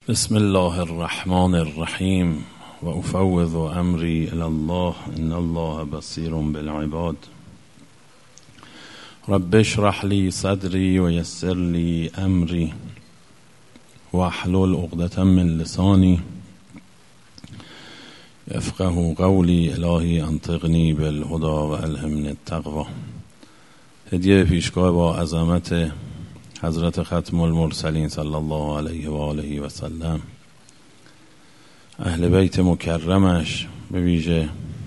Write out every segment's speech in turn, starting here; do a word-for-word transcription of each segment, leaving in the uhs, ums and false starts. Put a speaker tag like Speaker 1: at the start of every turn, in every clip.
Speaker 1: بسم الله الرحمن الرحیم و افوض امری الی الله ان الله بصیر بالعباد. رب اشرح لی صدری و یسر لی امری واحلل عقدة من لسانی یفقهوا قولی. الهی انطقنی بالهدی و الهمنی التقوی. هدیه پیشگاه با عظمت حضرت ختم المرسلین صلی الله علیه و آله و سلم، اهل بیت مکرمش، به ویژه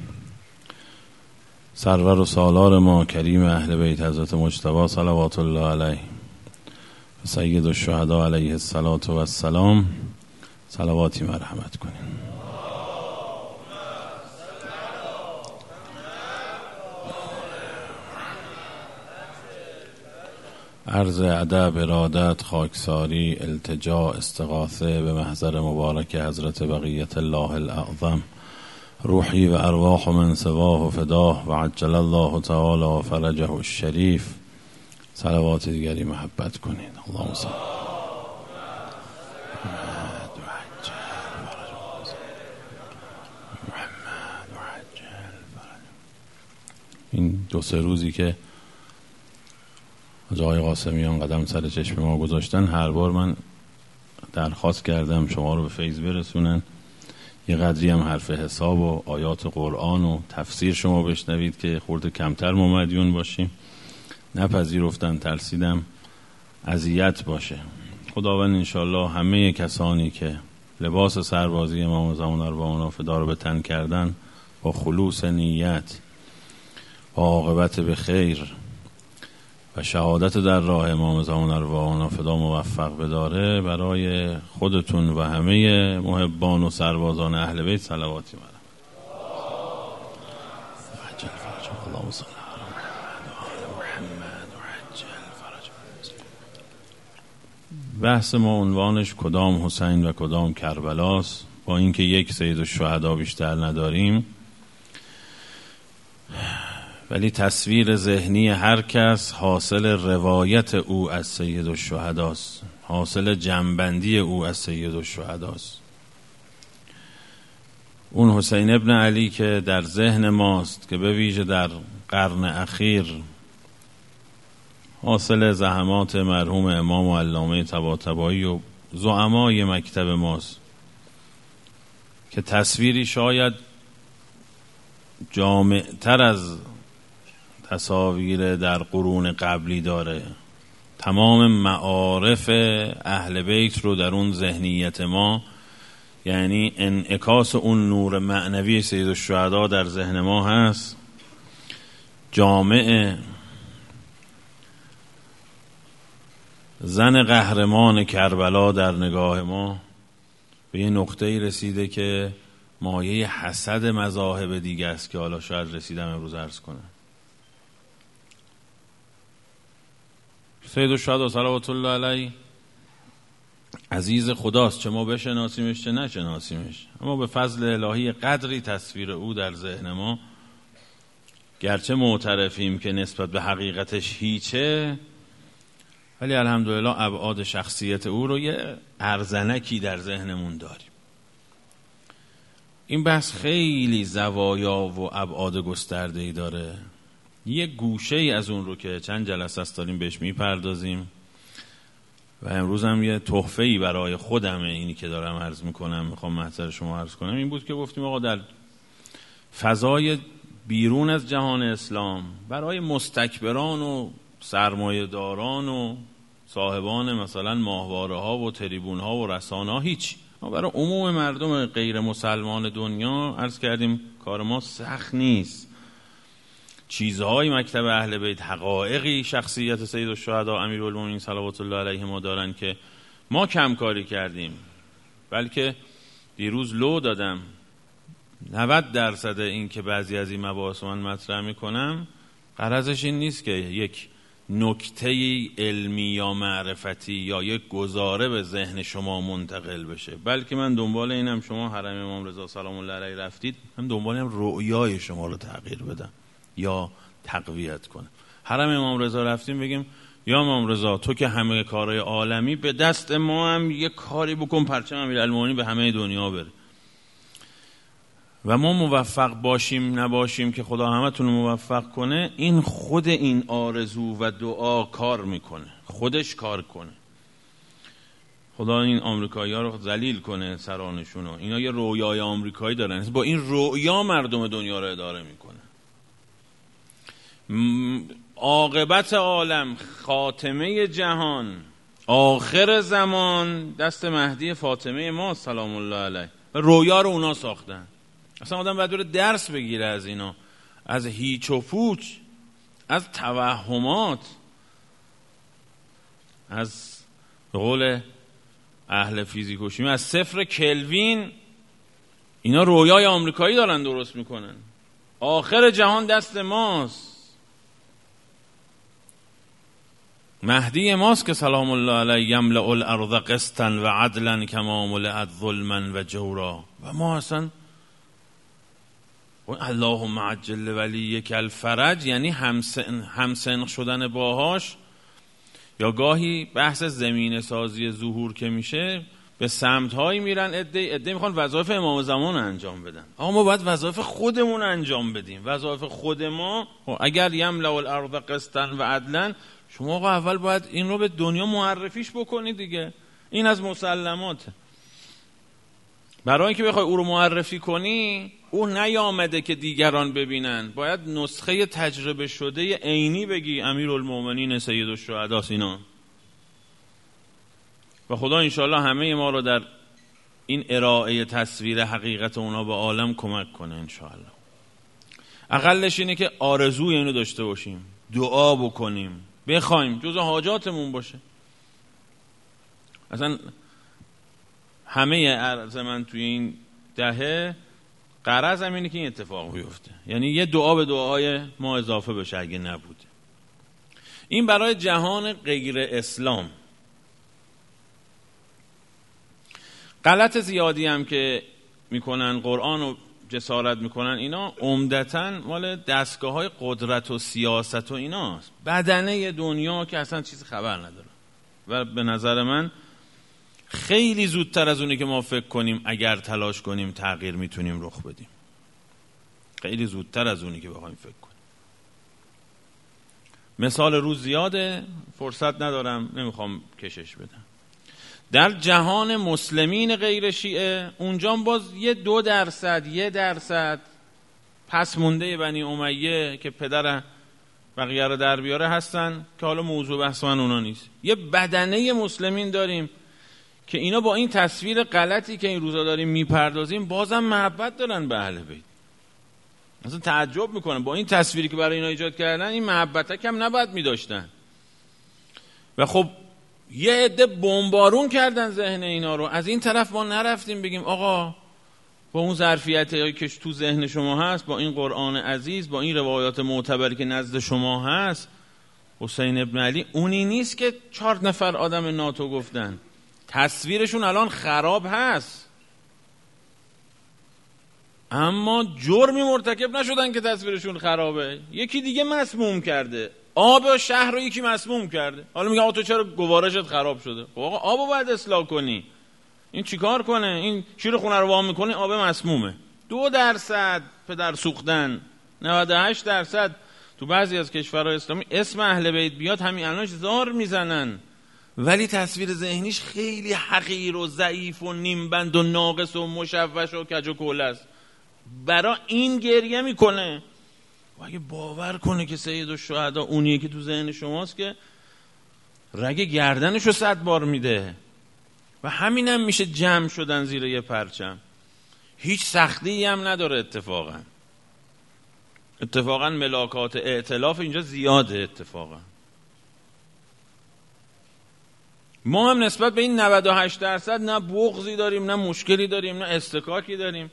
Speaker 1: سرور و سالار ما کریم اهل بیت حضرت مجتبی صلوات الله علیه و سید الشهدا علیه الصلاة و السلام صلواتی مرحمت کنیم. عرض ادب، ارادت، خاکساری، التجا، استغاثه به محضر مبارک حضرت بقیت الله الاعظم، روحی و ارواح من سواه و فداه و عجل الله تعالی و فرجه الشریف صلوات دیگری محبت کنید. اللهم صل این دو سه روزی که آقای قاسمیان قدم سر چشم ما گذاشتن، هر بار من درخواست کردم شما رو به فیض برسونن، یه قدری هم حرف حساب و آیات قرآن و تفسیر شما بشنوید که خورده کمتر ما مدیون باشیم. نپذیرفتن، ترسیدم اذیت باشه. خداوند انشالله همه کسانی که لباس سربازی امام زمان اربعین فدا رو به تن کردن با خلوص نیت و عاقبت به خیر و شهادت در راه امام زمان ارواحنا فدا موفق بداره، برای خودتون و همه محبان و سربازان اهل بیت صلواتی مرحمت. عجل فرج اللهم صل علی محمد و عجل فرج. بحث ما عنوانش کدام حسین و کدام کربلاست. با اینکه یک سید الشهدا بیشتر نداریم، ولی تصویر ذهنی هر کس حاصل روایت او از سید الشهداست، حاصل جنبندی او از سید الشهداست. اون حسین ابن علی که در ذهن ماست، که به ویژه در قرن اخیر حاصل زحمات مرحوم امام و علامه طباطبایی و زعمای مکتب ماست، که تصویری شاید جامع‌تر از تصاویر در قرون قبلی داره. تمام معارف اهل بیت رو در اون ذهنیت ما، یعنی انعکاس اون نور معنوی سید الشهدا در ذهن ما هست. جامعه زن قهرمان کربلا در نگاه ما به یه نقطه‌ای رسیده که مایه حسد مذاهب دیگه است که حالا شاید رسیدم امروز عرض کنم. سید الشهدا صلوات الله علیه عزیز خداست، چه ما بشناسیمش چه نشناسیمش، اما به فضل الهی قدری تصویر او در ذهن ما، گرچه معترفیم که نسبت به حقیقتش هیچه، ولی الحمدلله ابعاد شخصیت او رو یه ارزنکی در ذهنمون داریم. این بحث خیلی زوایا و ابعاد گسترده‌ای داره. یه گوشه ای از اون رو که چند جلسه است داریم بهش میپردازیم و امروز هم یه تحفه‌ای برای خودمه، اینی که دارم عرض میکنم، میخوام محضر شما عرض کنم، این بود که گفتیم آقا در فضای بیرون از جهان اسلام برای مستکبران و سرمایه‌داران و صاحبان مثلا ماهواره ها و تریبون ها و رسانه ها هیچ، ما برای عموم مردم غیر مسلمان دنیا عرض کردیم کار ما سخت نیست. چیزهای مکتب اهل بیت، حقایقی شخصیت سید الشهدا امیرالمومنین صلوات الله علیه ما دارن که ما کم کاری کردیم، بلکه دیروز لو دادم نود درصد این که بعضی از این مباحث من مطرح میکنم غرضش این نیست که یک نکته علمی یا معرفتی یا یک گزاره به ذهن شما منتقل بشه، بلکه من دنبال اینم شما حرم امام رضا سلام الله علیه رفتید، من دنبال اینم رؤیای شما رو تغییر بدم یا تقویت کنم. حرم امام رضا رفتیم بگیم یا امام رضا تو که همه کارهای عالمی، به دست ما هم یه کاری بکن پرچم امیرالمومنین به همه دنیا بره. و ما موفق باشیم نباشیم که خدا همتون رو موفق کنه، این خود این آرزو و دعا کار میکنه، خودش کار کنه. خدا این آمریکایی‌ها رو ذلیل کنه سرانشون رو. اینا یه رویای آمریکایی دارن، با این رویا مردم دنیا رو اداره میکنه. عاقبت عالم، خاتمه جهان، آخر زمان دست مهدی فاطمه ما سلام الله علیه. و رویا رو اونا ساختن. اصلا آدم باید بره درس بگیره از اینا، از هیچ و پوچ، از توهمات، از به قول اهل فیزیک و شیمی از صفر کلوین. اینا رویای آمریکایی دارن درست میکنن. آخر جهان دست ماست، مهدی ماست که سلام الله علیه یملأ الارض قسطا و عدلا کما ملئت ظلما و جورا. و ما اصلا اللهم عجل ولیک الفرج، یعنی همسن همسن شدن باهاش. یا گاهی بحث زمین سازی ظهور که میشه، به سمت هایی میرن عده عده میخوان وظایف امام زمان انجام بدن. آقا ما باید وظایف خودمون انجام بدیم. وظایف خود ما اگر یملأ الارض قسطا و عدلا، شما آقا اول باید این رو به دنیا معرفیش بکنید دیگه. این از مسلماته. برای اینکه بخوای او رو معرفی کنی، او نیامده که دیگران ببینن، باید نسخه تجربه شده عینی بگی امیرالمومنین سید الشهدا اینا. و خدا انشاءالله همه ما رو در این ارائه تصویر حقیقت اونا به عالم کمک کنه انشاءالله. اقلش اینه که آرزوی اینو داشته باشیم، دعا بکنیم، بخوایم، جزء حاجاتمون باشه. اصلا همه عرض من توی این دهه غرض هم اینه که این اتفاق بیفته، یعنی یه دعا به دعای ما اضافه بشه اگه نبوده. این برای جهان غیر اسلام. غلط زیادی هم که میکنن، قرآن رو جسارت میکنن، اینا عمدتاً مال دستگاه های قدرت و سیاست و ایناست. بدنه دنیا که اصلا چیز خبر نداره. و به نظر من خیلی زودتر از اونی که ما فکر کنیم اگر تلاش کنیم تغییر میتونیم رخ بدیم. خیلی زودتر از اونی که بخوایم فکر کنیم. مثال روز زیاده، فرصت ندارم، نمیخوام کشش بدم. در جهان مسلمین غیر شیعه، اونجا باز یه دو درصد یه درصد پس مونده بنی امیه که پدر بقیه رو در بیاره هستن که حالا موضوع بحث من اونا نیست. یه بدنه مسلمین داریم که اینا با این تصویر غلطی که این روزا داریم میپردازیم بازم محبت دارن به اهل بیت. اصلا تعجب میکنن با این تصویری که برای اینا ایجاد کردن، این محبت کم نباید میداشتن. و خب یه عده بمبارون کردن ذهن اینا رو. از این طرف ما نرفتیم بگیم آقا با اون ظرفیتی که تو ذهن شما هست، با این قرآن عزیز، با این روایات معتبری که نزد شما هست، حسین ابن علی اونی نیست که چهار نفر آدم ناتو گفتن. تصویرشون الان خراب هست، اما جرمی مرتکب نشدن که تصویرشون خرابه. یکی دیگه مسموم کرده، آب شهر رو یکی مسموم کرده. حالا میگه آقا تو چرا گوارشت خراب شده؟ آقا آبو باید اصلاح کنی. این چیکار کنه؟ این شیر خونه رو وام میکنه، آب مسمومه. دو درصد پدر سوختن، نود و هشت درصد تو بعضی از کشورهای اسلامی اسم اهل بیت بیاد همین الانش زار میزنن، ولی تصویر ذهنیش خیلی حقیر و ضعیف و نیمبند و ناقص و مشوش و کج و کوله است. برای این گریه میکنه. و اگه باور کنه که سید الشهدا اونیه که تو ذهن شماست، که رگ گردنشو صد بار میده. و همینم هم میشه جمع شدن زیر یه پرچم. هیچ سختی هم نداره. اتفاقا اتفاقا ملاکات ائتلاف اینجا زیاده. اتفاقا ما هم نسبت به این نود و هشت درصد نه بغضی داریم، نه مشکلی داریم، نه استکاکی داریم.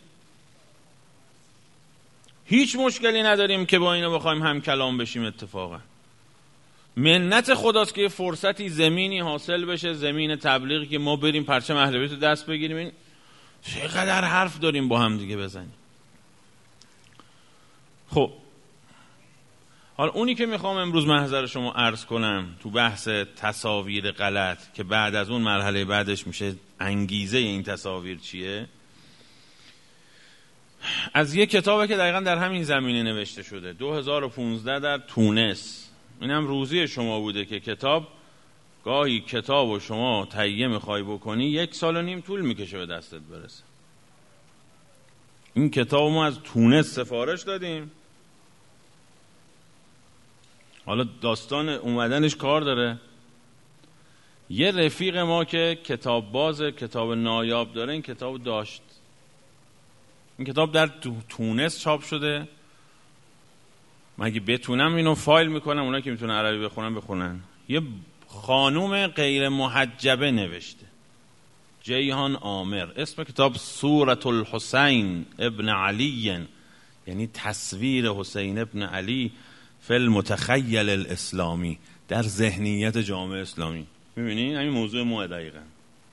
Speaker 1: هیچ مشکلی نداریم که با اینا بخوایم هم کلام بشیم. اتفاقا منت خداست که فرصتی زمینی حاصل بشه، زمین تبلیغی که ما بریم پرچم اهل بیت رو دست بگیریم. این چقدر حرف داریم با هم دیگه بزنیم. خب حالا اونی که میخوام امروز محضر شما عرض کنم تو بحث تصاویر غلط که بعد از اون مرحله بعدش میشه انگیزه این تصاویر چیه، از یک کتابه که دقیقا در همین زمینه نوشته شده دو هزار و پانزده در تونس. اینم روزی شما بوده که کتاب گاهی کتاب و شما تهیه میخوای بکنی یک سال و نیم طول میکشه به دستت برسه. این کتاب ما از تونس سفارش دادیم. حالا داستان اومدنش کار داره. یه رفیق ما که کتاب باز کتاب نایاب داره این کتاب داشت. این کتاب در تونس چاپ شده. من اگه بتونم اینو فایل میکنم، اونا که میتونن عربی بخونن بخونن. یه خانوم غیر محجبه نوشته، جیهان عامر. اسم کتاب سورة الحسین ابن علی، یعنی تصویر حسین ابن علی فی المتخیل الاسلامی، در ذهنیت جامعه اسلامی. میبینین همین موضوع ما دقیقا.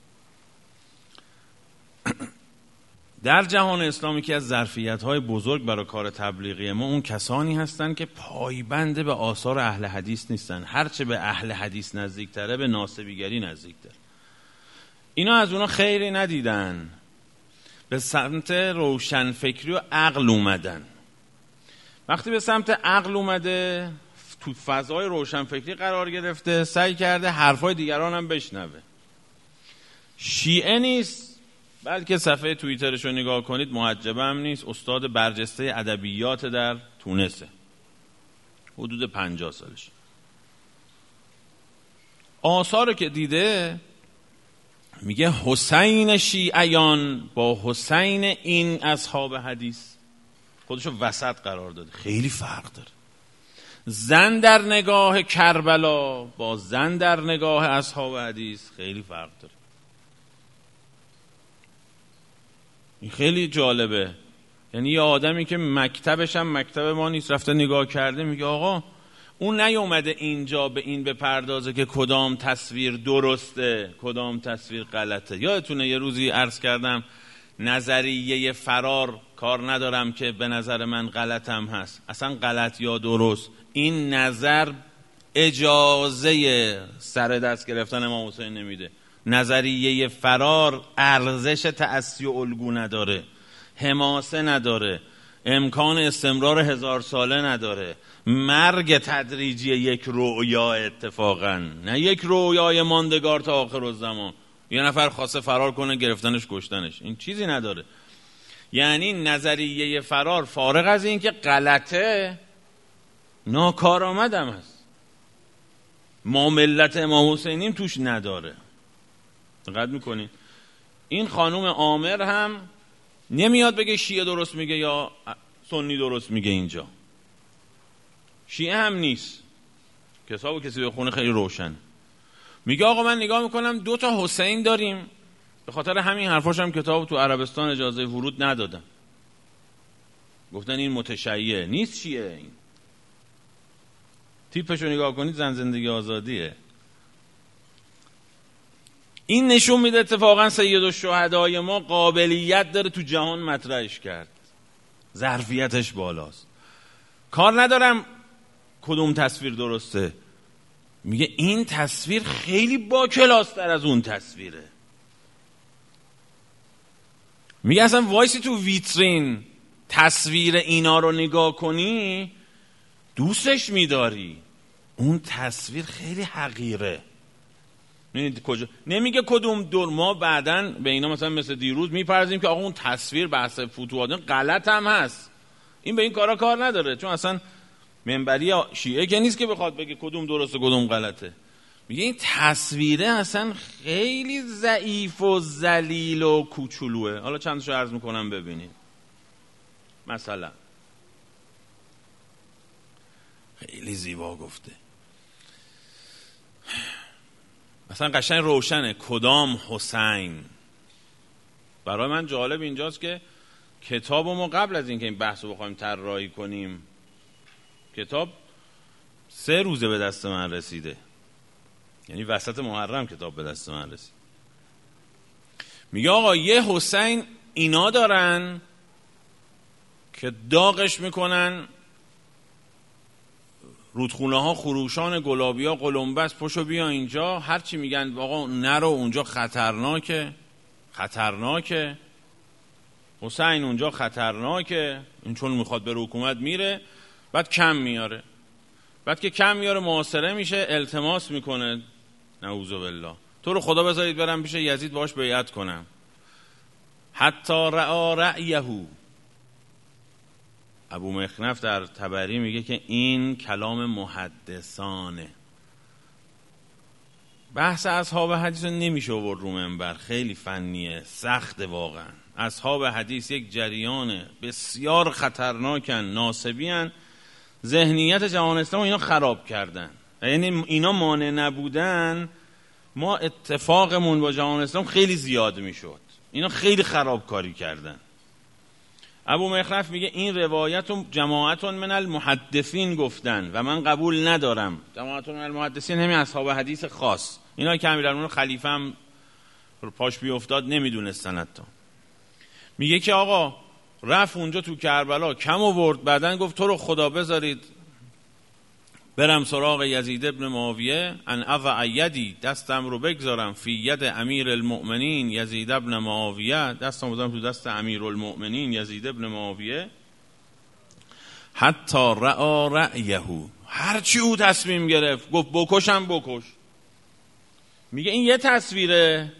Speaker 1: در جهان اسلامی که از ظرفیت‌های بزرگ برای کار تبلیغی ما اون کسانی هستند که پایبند به آثار اهل حدیث نیستن. هرچه به اهل حدیث نزدیکتره به ناسبیگری نزدیکتر. اینا از اونا خیری ندیدن، به سمت روشنفکری و عقل اومدن. وقتی به سمت عقل اومده، تو فضای روشنفکری قرار گرفته، سعی کرده حرفای دیگران هم بشنوه. شیعه نیست، بلکه صفحه توییترش رو نگاه کنید محجبه هم نیست، استاد برجسته ادبیات در تونسه، حدود پنجاه سالش. آثار که دیده میگه حسین شیعیان با حسین این اصحاب حدیث، خودشو وسط قرار داده، خیلی فرق داره. زن در نگاه کربلا با زن در نگاه اصحاب حدیث خیلی فرق داره. این خیلی جالبه. یعنی یه آدمی که مکتبش هم مکتب ما نیست رفته نگاه کرده، میگه آقا اون نیومده اینجا به این بپردازه که کدام تصویر درسته کدام تصویر غلطه. یادتونه یه روزی عرض کردم نظریه فرار کار ندارم که به نظر من غلطم هست، اصلا غلط یا درست، این نظر اجازه سر دست گرفتن امام حسین نمیده. نظریه فرار ارزش تأسی و الگو نداره، حماسه نداره، امکان استمرار هزار ساله نداره، مرگ تدریجی یک رویا اتفاقا، نه یک رویای ماندگار تا آخر الزمان. یه نفر خواسته فرار کنه گرفتنش کشتنش، این چیزی نداره. یعنی نظریه فرار فارغ از این که غلطه ناکارآمدم هست، ما ملت امام حسینیم توش نداره. دقت میکنین این خانوم عامر هم نمیاد بگه شیعه درست میگه یا سنی درست میگه. اینجا شیعه هم نیست، کتابو کسی بخونه خیلی روشن. میگه آقا من نگاه میکنم دو تا حسین داریم، به خاطر همین حرفاش هم کتابو تو عربستان اجازه ورود ندادن، گفتن این متشیع نیست شیعه. این تیپشو نگاه کنید زن زندگی آزادیه. این نشون میده اتفاقا سید الشهدای ما قابلیت داره تو جهان مطرحش کرد، ظرفیتش بالاست. کار ندارم کدوم تصویر درسته، میگه این تصویر خیلی با کلاستر از اون تصویره. میگه اصلا وایسی تو ویترین تصویر اینا رو نگاه کنی دوستش میداری، اون تصویر خیلی حقیره. کجا نمیگه کدوم دور، ما بعدن به اینا مثلا مثل دیروز میپرزیم که آقا اون تصویر بحث فتوحات غلط هم هست. این به این کارا کار نداره، چون اصلا منبری شیعه که نیست که بخواد بگه کدوم درسته کدوم غلطه. میگه این تصویره اصلا خیلی ضعیف و ذلیل و کوچولوه. حالا چندشو عرض میکنم ببینید. مثلا خیلی زیبا گفته، مثلا قشنگ روشنه کدام حسین. برای من جالب اینجاست که کتاب ما قبل از اینکه این بحث رو بخوایم طراحی کنیم، کتاب سه روزه به دست من رسیده، یعنی وسط محرم کتاب به دست من رسید. میگه آقا یه حسین اینا دارن که داغش میکنن رودخونه ها خروشان، گلابی ها قلمبس، پشو بیا اینجا، هرچی میگن آقا نرو اونجا خطرناکه خطرناکه حسین اونجا خطرناکه، این چون میخواد به حکومت میره، بعد کم میاره، بعد که کم میاره محاصره میشه، التماس میکنه نعوذ بالله تو رو خدا بذارید برم پیش یزید باش بیعت کنم. حتی رعا رأیهو. ابو مخنف در طبری میگه که این کلام محدثانه. بحث اصحاب حدیث رو نمیشه آورد رو منبر، خیلی فنیه، سخته واقعا. اصحاب حدیث یک جریان بسیار خطرناکن، ناسبین، ذهنیت جهان اسلام اینا خراب کردن. یعنی اینا مانع نبودن ما اتفاقمون با جهان اسلام خیلی زیاد میشد. اینا خیلی خرابکاری کردن. ابو مخنف میگه این روایت رو جماعتون من المحدثین گفتن و من قبول ندارم. جماعتون من المحدثین همین اصحاب حدیث خاص، اینا که امیرالمومنین خلیفه هم پاش بیافتاد نمیدونستن حتی. میگه که آقا رفت اونجا تو کربلا کم آورد، بعدن گفت تو رو خدا بذارید برم سراغ یزید ابن معاویه، ان اضع یدی، دستم رو بگذارم فی ید امیر المؤمنین یزید ابن معاویه، دستم بذارم تو دست امیر المؤمنین یزید ابن معاویه، حتی رعا رأیهو، هرچی او تصمیم گرفت گفت بکشم بکش. میگه این یه تصویره.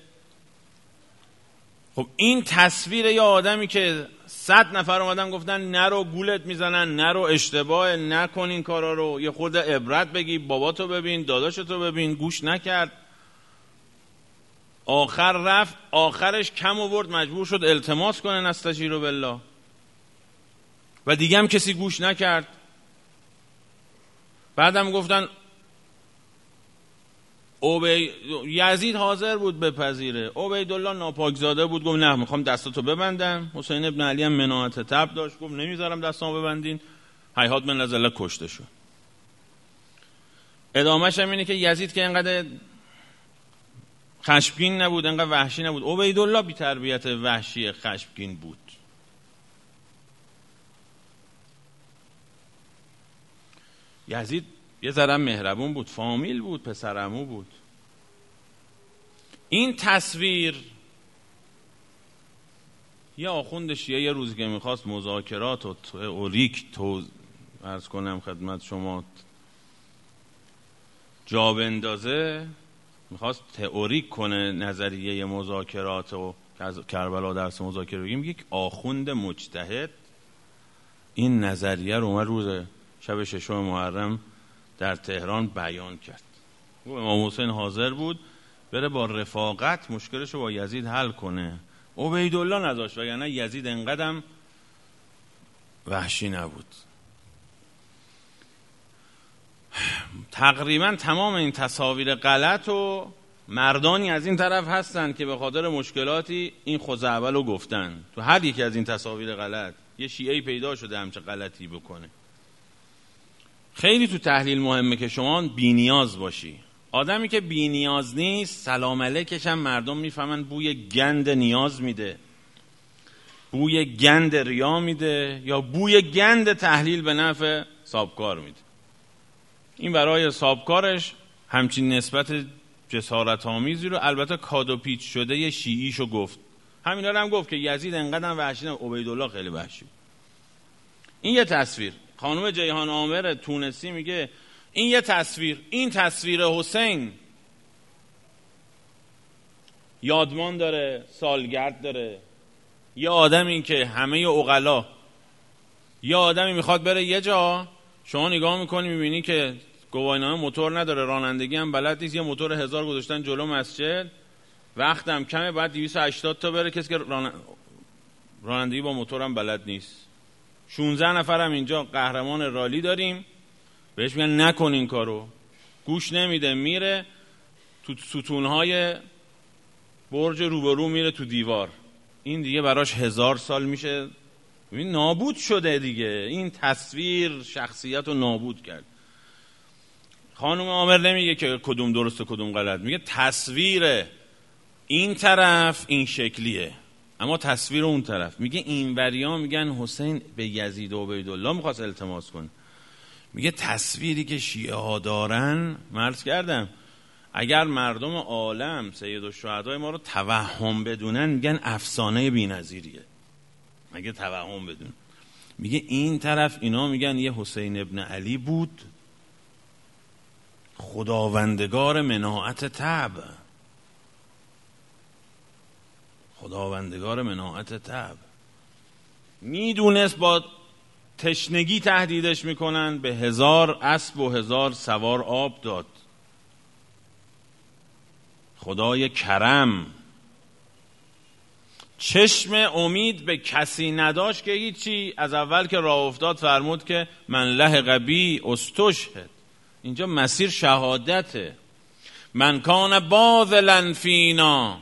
Speaker 1: خب این تصویر یه آدمی که صد نفر اومدن گفتن نرو گولت میزنن، نرو اشتباه نکن این کارا رو، یه خورده عبرت بگی، باباتو ببین، داداشتو ببین، گوش نکرد، آخر رفت، آخرش کم آورد، مجبور شد التماس کنه نستجیر بالله و دیگه هم کسی گوش نکرد. بعدم گفتن عبی... یزید حاضر بود بپذیره، عبیدالله ناپاکزاده بود، گفت نه میخوام دستاتو ببندم. حسین ابن علی هم مناعت تب داشت، گفت نمیذارم دستامو ببندین. هیهات من لزله کشته شد. ادامهش هم اینه که یزید که اینقدر خشمگین نبود، اینقدر وحشی نبود، عبیدالله بی تربیت وحشی خشمگین بود. یزید یه ذره مهربون بود، فامیل بود، پسرعمو بود. این تصویر یه آخوند شیعه یه روزی که میخواست مذاکرات و تئوریک تو عرض کنم خدمت شما جا بندازه، میخواست تئوریک کنه نظریه مذاکرات و کربلا درس مذاکره بگیم، یک آخوند مجتهد این نظریه رو اومد روز شب ششم محرم در تهران بیان کرد. امام حسین حاضر بود بره با رفاقت مشکلش رو با یزید حل کنه، عبیدالله نداشت، وگرنه یزید انقدرم وحشی نبود. تقریبا تمام این تصاویر غلط و مردانی از این طرف هستن که به خاطر مشکلاتی این خزعبل رو گفتن. تو هر یکی از این تصاویر غلط یه شیعه‌ای پیدا شده همچه غلطی بکنه. خیلی تو تحلیل مهمه که شما بی نیاز باشی. آدمی که بی نیاز نیست سلام علیکش هم مردم میفهمن بوی گند نیاز میده، بوی گند ریا میده، یا بوی گند تحلیل به نفع صابکار میده. این برای صابکارش همچین نسبت جسارت آمیزی رو البته کادو پیچ شده یه شیعیشو گفت. همینا رو هم گفت که یزید انقدر وحشی نه، عبیدالله خیلی وحشی. این یه تصویر. خانم جیهان عامر تونسی میگه این یه تصویر، این تصویر حسین یادمان داره، سالگرد داره. یه آدمی که همه عقلا، یه آدمی میخواد بره یه جا، شما نگاه میکنی میبینی که گواهینامه موتور نداره، رانندگی هم بلد نیست، یه موتور هزار گذاشتن جلو مسجد، وقتم کمه، بعد دویست و هشتاد تا بره، کسی که ران... رانندگی با موتور هم بلد نیست. شانزده نفر هم اینجا قهرمان رالی داریم، بهش میگن نکن این کارو، گوش نمیده، میره تو ستونهای برج روبرو، میره تو دیوار. این دیگه براش هزار سال میشه، این نابود شده دیگه. این تصویر شخصیت رو نابود کرد. خانم عامر نمیگه که کدوم درست و کدوم غلط، میگه تصویر این طرف این شکلیه اما تصویر اون طرف. میگه این وریا میگن حسین به یزید و عبیدالله میخواست التماس کنه، میگه تصویری که شیعه ها دارن، مرز کردم اگر مردم عالم سید الشهدای ما رو توهم بدونن میگن افسانه بی‌نظیریه، مگه توهم بدون. میگه این طرف اینا میگن یه حسین ابن علی بود خداوندگار مناعت طبع، خداوندگار مناعت طبع، میدونست با تشنگی تهدیدش میکنن، به هزار اسب و هزار سوار آب داد. خدای کرم، چشم امید به کسی نداشت که هیچی. از اول که راه افتاد فرمود که من لحق بی استشهد، اینجا مسیر شهادته. من کان باذلا فینا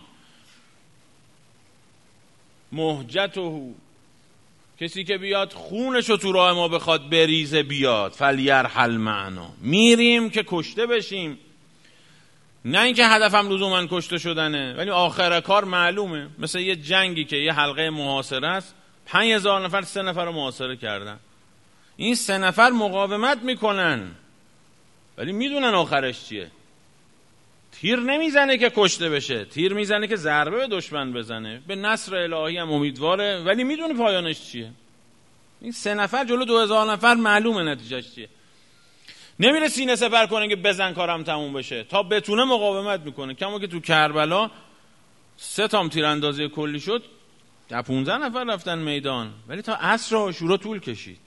Speaker 1: مهجته، کسی که بیاد خونشو تو راه ما بخواد بریزه بیاد، فلیرحل معنا، میریم که کشته بشیم، نه اینکه هدفم لزوما کشته شدنه، ولی آخر کار معلومه. مثل یه جنگی که یه حلقه محاصره است، پنج هزار نفر سه نفر رو محاصره کردن، این سه نفر مقاومت میکنن ولی میدونن آخرش چیه. تیر نمیزنه که کشته بشه، تیر میزنه که ضربه به دشمن بزنه، به نصر الهی هم امیدواره ولی میدونه پایانش چیه. این سه نفر جلو دو هزار نفر معلومه نتیجهش چیه. نمیره سینه سپر کنه که بزن کارم تموم بشه، تا بتونه مقاومت میکنه. کما که تو کربلا سه تام تیراندازی کلی شد، تا پونزده نفر رفتن میدان، ولی تا عصر عاشورا طول کشید،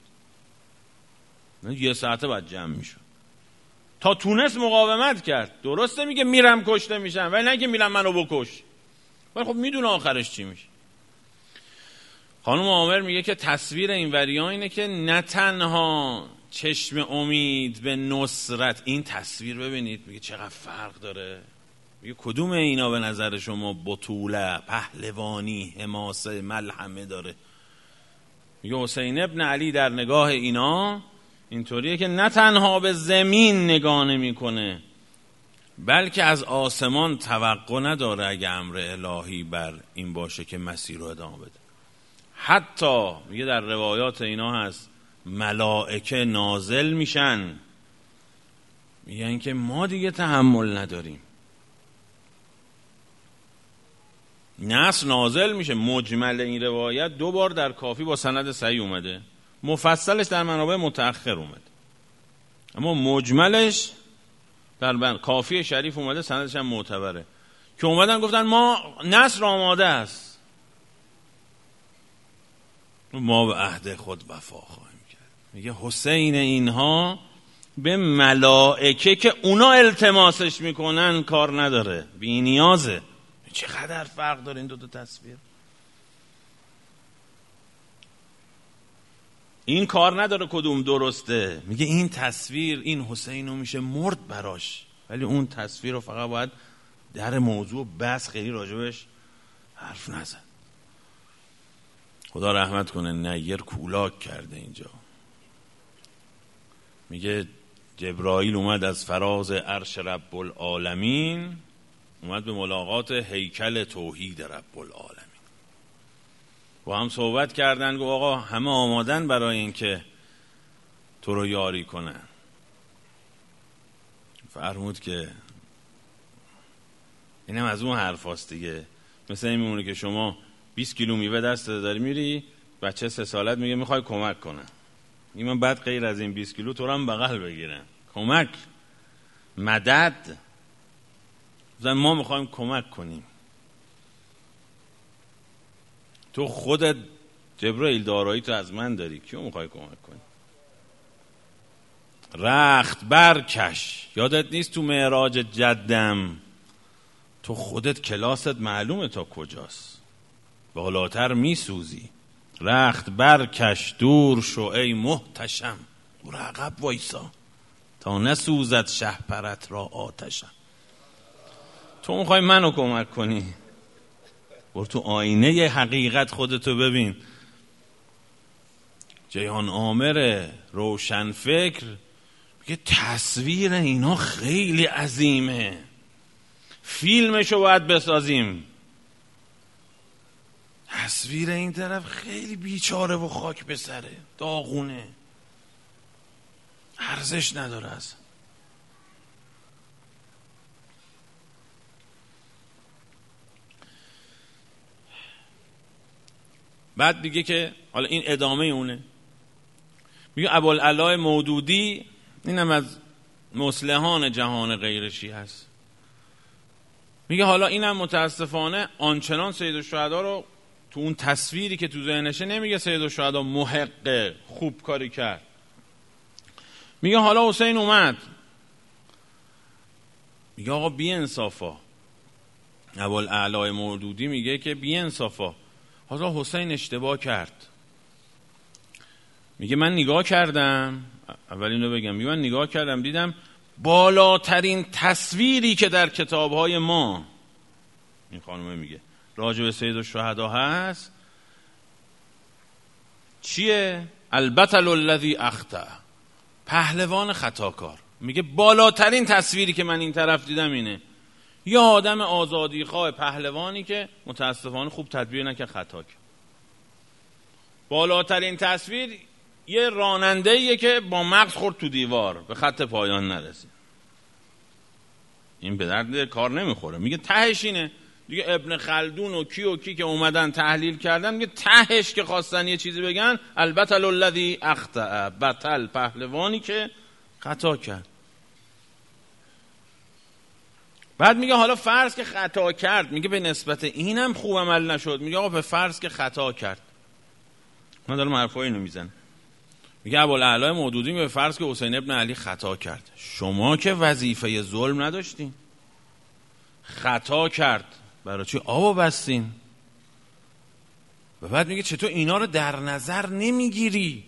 Speaker 1: یه ساعته بعد جمع میشد تا تونست مقاومت کرد. درسته میگه میرم کشته میشم، ولی نه که میرم منو بکش، ولی خب میدونه آخرش چی میشه. خانم عامر میگه که تصویر این وریا اینه که نه تنها چشم امید به نصرت، این تصویر ببینید میگه چقدر فرق داره. میگه کدوم اینا به نظر شما بطوله، پهلوانی، حماسه، ملحمه داره؟ میگه حسین ابن علی در نگاه اینا اینطوریه که نه تنها به زمین نگاه نمیکنه، بلکه از آسمان توقع نداره اگه امر الهی بر این باشه که مسیر رو ادامه بده. حتی میگه در روایات اینا هست ملائکه نازل میشن، میگن که ما دیگه تحمل نداریم. نص نازل میشه. مجمل این روایت دو بار در کافی با سند صحیح اومده، مفصلش در منابع متأخر اومده، اما مجملش در کافی شریف اومده، سندش هم معتبره. که اومدن گفتن ما نصر آماده است، ما به عهد خود وفا خواهیم کرد. میگه حسین اینها به ملائکه که اونا التماسش میکنن کار نداره، بی نیازه. چقدر فرق داره این دو تا تصویر. این کار نداره کدوم درسته، میگه این تصویر این حسین رو میشه مرد براش، ولی اون تصویر رو فقط باید در موضوع بس خیلی راجبش حرف نزن. خدا رحمت کنه، نیر کولاک کرده اینجا. میگه جبرائیل اومد از فراز عرش رب العالمین، اومد به ملاقات هیکل توحید رب العالمین. با هم صحبت کردن، گفت آقا همه آمادن برای اینکه تو رو یاری کنن. فرمود که اینم از اون حرف هاست دیگه، مثل این میمونه که شما بیست کیلو میوه دست داری میری، بچه سه سالت میگه میخوای کمک کنم، این من بعد غیر از این بیست کیلو تو رو هم بغل بگیرم، کمک، مدد، زن ما میخوایم کمک کنیم. تو خودت جبرائیل دارایی تو از من داری، کیو میخوای کمک کنی؟ رخت برکش. یادت نیست تو معراج جدم تو خودت کلاست معلومه تا کجاست، بالاتر میسوزی. رخت برکش دور شو ای محتشم، برو عقب وایسا تا نسوزد شهپرت را آتشم. تو میخوای منو کمک کنی؟ برو تو آینه حقیقت خودتو ببین. جیهان عامر روشن فکر میگه تصویر اینا خیلی عظیمه، فیلمشو باید بسازیم. تصویر این طرف خیلی بیچاره و خاک به سره، داغونه. ارزش نداره اصلا. بعد میگه که حالا این ادامه اونه، میگه ابوالعلا مودودی، اینم از مصلحان جهان غیر شیعه است، میگه حالا اینم متاسفانه آنچنان سیدالشهدا رو تو اون تصویری که تو ذهنشه نمیگه سیدالشهدا محق خوب کاری کرد، میگه حالا حسین اومد، میگه آقا بی انصافا، ابوالعلا مودودی میگه که بی انصافا، حالا حسین اشتباه کرد. میگه من نگاه کردم، اول اینو بگم، میگه من نگاه کردم دیدم بالاترین تصویری که در کتابهای ما، این خانومه میگه، راجع به سیدالشهدا هست چیه؟ البطل الذی اخطأ، پهلوان خطاکار. میگه بالاترین تصویری که من این طرف دیدم اینه، یه آدم آزادیخواه پهلوانی که متاسفانه خوب تدبیر نکرد، خطا کرد. بالاترین تصویر یه راننده‌ایه که با مغز خورد تو دیوار، به خط پایان نرسید. این به درد کار نمیخوره. میگه تهش اینه دیگه. ابن خلدون و کی و کی که اومدن تحلیل کردن، میگه تهش که خواستن یه چیزی بگن البطل الذی اخطأ، بطل پهلوانی که خطا کرد. بعد میگه حالا فرض که خطا کرد، میگه به نسبت اینم خوب عمل نشد، میگه آقا به فرض که خطا کرد، من دارم حرفای اینو میزنم، میگه ابوالعلا مودودی به فرض که حسین ابن علی خطا کرد، شما که وظیفه ظلم نداشتین، خطا کرد، برای چی آبو بستین؟ و بعد میگه چطور اینا رو در نظر نمیگیری؟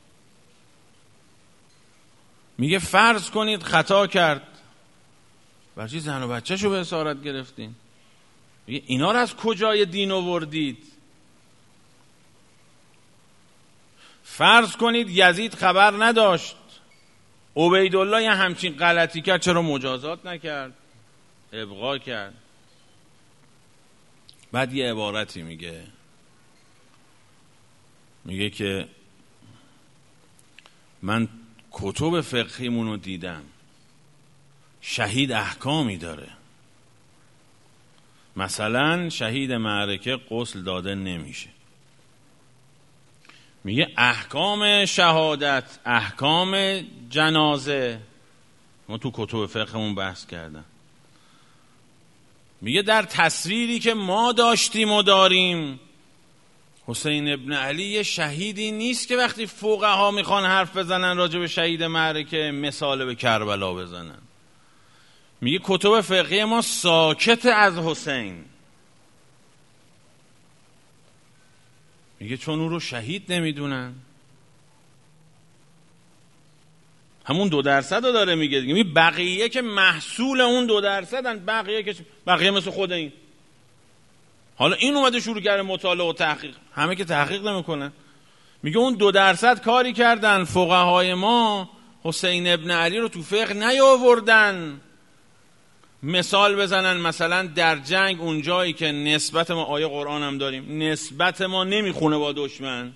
Speaker 1: میگه فرض کنید خطا کرد، برای چی زن و بچه شو به اسارت گرفتین؟ میگه اینا رو از کجای دین آوردید؟ فرض کنید یزید خبر نداشت، عبیدالله یه همچین غلطی کرد، چرا مجازات نکرد؟ ابقا کرد. بعد یه عبارتی میگه، میگه که من کتب فقهیمون رو دیدم، شهید احکامی داره، مثلا شهید معرکه غسل داده نمیشه. میگه احکام شهادت، احکام جنازه ما تو کتب فقهمون بحث کردن. میگه در تصویری که ما داشتیم و داریم، حسین ابن علی یه شهیدی نیست که وقتی فقها میخوان حرف بزنن راجع به شهید معرکه مثال به کربلا بزنن. میگه کتب فقهی ما ساکت از حسین، میگه چون او رو شهید نمیدونن. همون دو درصد رو داره میگه دیگه. میگه بقیه که محصول اون دو درصدن، بقیه که بقیه مثل خود این. حالا این اومده شروع کرده مطالعه و تحقیق، همه که تحقیق نمیکنن. میگه اون دو درصد کاری کردن فقهای ما حسین ابن علی رو تو فقه نیاوردن مثال بزنن، مثلا در جنگ اون جایی که نسبت ما، آیه قرآن هم داریم، نسبت ما نمیخونه با دشمن.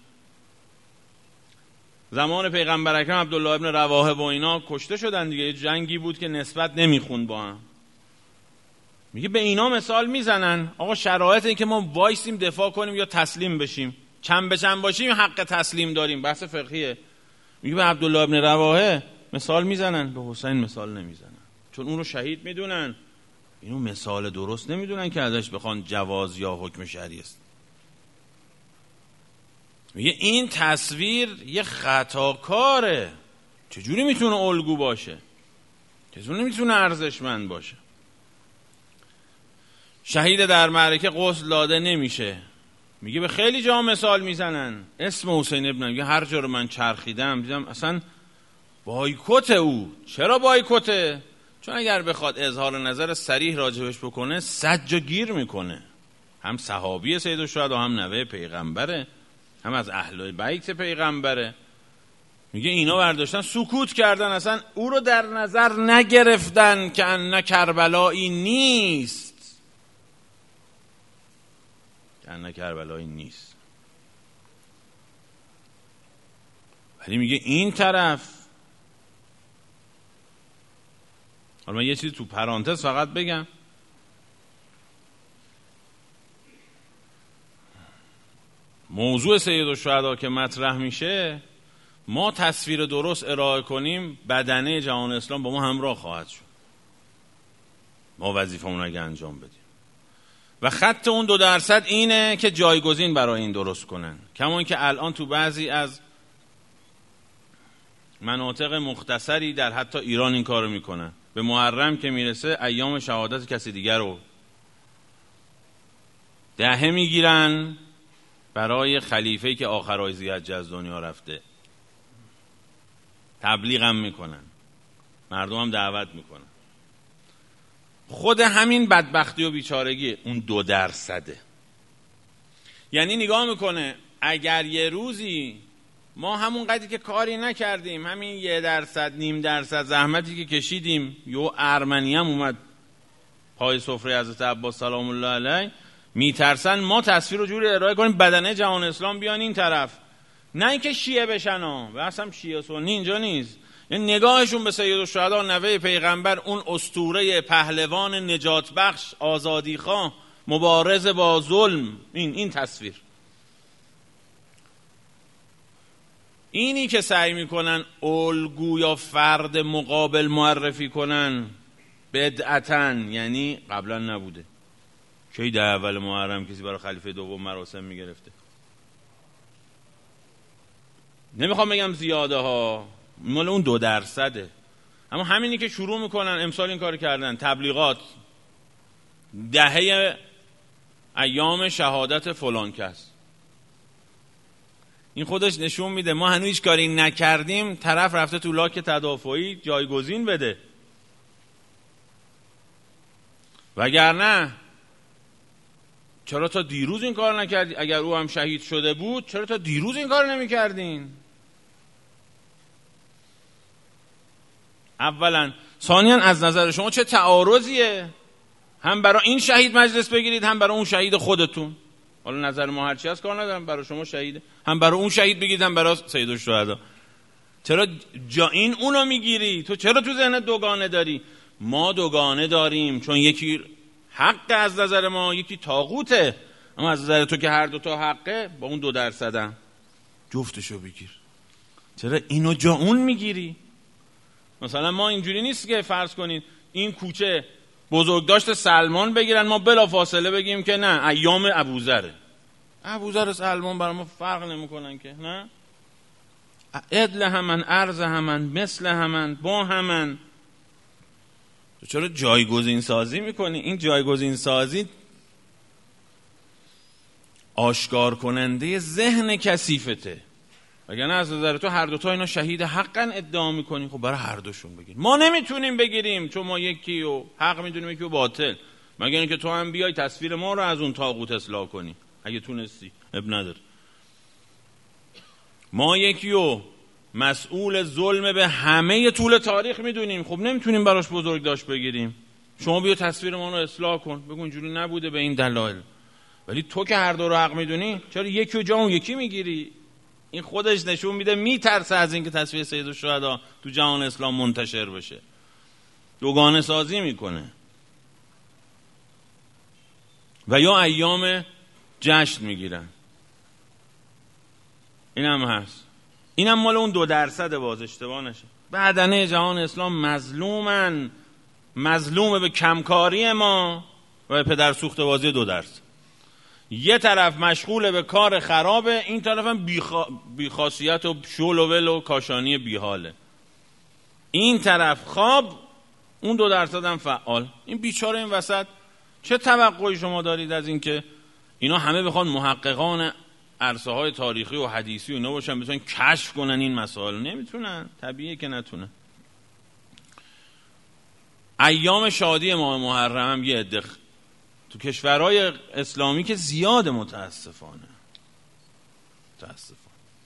Speaker 1: زمان پیغمبر اکرم عبدالله ابن رواحه و اینا کشته شدن دیگه، جنگی بود که نسبت نمیخون با هم. میگه به اینا مثال میزنن، آقا شرایط این که ما وایسیم دفاع کنیم یا تسلیم بشیم، چند به چند باشیم حق تسلیم داریم، بحث فقهیه. میگه به عبدالله ابن رواحه مثال میزنن، به حسین مثال نمیزنن، چون اون رو شهید میدونن، اینو مثال درست نمیدونن که ازش بخوان جواز یا حکم شرعی است. میگه این تصویر یه خطاکاره، چجوری میتونه الگو باشه؟ چجوری میتونه ارزشمند باشه؟ شهید در معرکه غسل داده نمیشه. میگه به خیلی جا مثال میزنن، اسم حسین ابن، میگه هر جا رو من چرخیدم دیدم اصلا بایکوت او. چرا بایکوته؟ چون اگر بخواد اظهار نظر صریح راجبش بکنه سج و گیر میکنه. هم صحابی سیدالشهدا، هم نوه پیغمبره، هم از اهل بیت پیغمبره. میگه اینا برداشتن سکوت کردن، اصلا او رو در نظر نگرفتن که ان کربلایی نیست، که ان کربلایی نیست. ولی میگه این طرف حالا من یه چیزی تو پرانتز فقط بگم، موضوع سیدالشهدا که مطرح میشه، ما تصویر درست ارائه کنیم بدنه جهان اسلام با ما همراه خواهد شد. ما وظیفمون اگه انجام بدیم و خط اون دو درصد اینه که جایگزین برای این درست کنن، کما که الان تو بعضی از مناطق مختصری در حتی ایران این کارو میکنن. به محرم که میرسه ایام شهادت کسی دیگر رو دهه میگیرن برای خلیفه‌ای که آخرای ذی‌حجه از دنیا رفته، تبلیغ هم میکنن، مردم هم دعوت میکنن. خود همین بدبختی و بیچارگی اون دو درصده. یعنی نگاه میکنه اگر یه روزی ما همون قدری که کاری نکردیم، همین یه درصد نیم درصد زحمتی که کشیدیم، یه ارمنی هم اومد پای سفره حضرت عباس سلام الله علیه، میترسن ما تصویر رو جوری ارائه کنیم بدنه جهان اسلام بیان این طرف، نه اینکه شیعه بشن ها، و اصلا شیعه سنی اینجا نیست. یعنی نگاهشون به سیدالشهدا نوه پیغمبر، اون اسطوره پهلوان نجات بخش، آزادیخواه، مبارز با ظلم، این این تصویر، اینی که سعی میکنن الگو یا فرد مقابل معرفی کنن بدعتن، یعنی قبلا نبوده. کی در اول محرم کسی برای خلیفه دوم مراسم میگرفته؟ نمیخوام بگم زیاده ها، مال اون دو درصده. اما همینی که شروع میکنن امسال این کار کردن، تبلیغات دهه ایام شهادت فلان کس، این خودش نشون میده ما هنوز هیچ کاری نکردیم، طرف رفته تو لاک تدافعی جایگزین بده. وگرنه چرا تا دیروز این کار نکردی؟ اگر او هم شهید شده بود چرا تا دیروز این کار نمیکردین؟ اولا. ثانیاً از نظر شما چه تعارضیه؟ هم برای این شهید مجلس بگیرید هم برای اون شهید خودتون. حالا نظر ما هرچی هست کار ندارم، برای شما شهیده، هم برای اون شهید بگید هم برای سیدالشهدا. چرا جا این اونو میگیری؟ تو چرا تو ذهنت دوگانه داری؟ ما دوگانه داریم چون یکی حق از نظر ما، یکی طاغوته. اما از نظر تو که هر دو تا حقه، با اون دو درصدم جفتشو بگیر. چرا اینو جا اون میگیری؟ مثلا ما اینجوری نیست که فرض کنید این کوچه بزرگداشت سلمان بگیرن ما بلا فاصله بگیم که نه ایام ابوذره. ابوذر سلمان برای ما فرق نمیکنن که، نه؟ عدل همن، ارز همن، مثل همن، با همن. تو چرا جایگزین سازی میکنی؟ این جایگزین سازی آشکار کننده ذهن کثیفته. وگرنه از نظر تو هر دوتا اینا شهید حقا ادعا میکنی، خب برای هر دوشون بگیر. ما نمیتونیم بگیریم چون ما یکی و حق میدونیم یکی و باطل، مگر اینکه تو هم بیای تصویر ما رو از اون طاغوت اصلاح کنی. اگه تونستی اب نداره. ما یکی و مسئول ظلم به همه طول تاریخ میدونیم، خب نمیتونیم براش بزرگ داشت بگیریم. شما بیا تصویر ما رو اصلاح کن، بگو اینجوری نبوده به این دلایل. ولی تو که هر دو رو حق میدونی چرا یکی و جا اون یکی میگیری؟ این خودش نشون میده میترسه از اینکه تصویر سیدالشهدا تو جهان اسلام منتشر بشه. دوگانه سازی میکنه. و یا ایام جشن میگیرن. این هم هست. این هم مال اون دو درصد، باز اشتباه نشه. بدنه جهان اسلام مظلومن، مظلومه به کمکاری ما و به پدر سوخته بازی دو درصد. یه طرف مشغول به کار خرابه، این طرف هم بیخا... بیخاصیت و شول و ول و کاشانی بیحاله. این طرف خواب، اون دو درصد هم فعال. این بیچاره این وسط چه توقعی شما دارید از این که اینا همه بخوان محققان عرصه های تاریخی و حدیثی و اینا باشن بتونن کشف کنن این مسائل؟ نمیتونن، طبیعیه که نتونن. ایام شادی ماه محرم هم یه عده تو کشورهای اسلامی که زیاد متاسفانه متاسفانه